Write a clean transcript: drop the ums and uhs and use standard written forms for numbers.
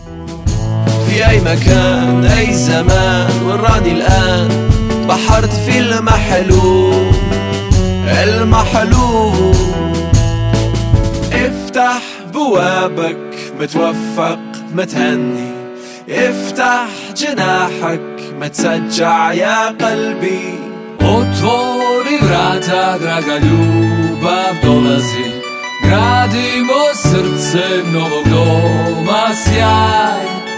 في أي مكان أي زمان وراني الآن بحرت في المحلول. افتح بوابك متوفق متهني، افتح جناحك متسجع يا قلبي. Otvori vrata, draga ljubav dolazi, gradimo srce novog doma sjaj.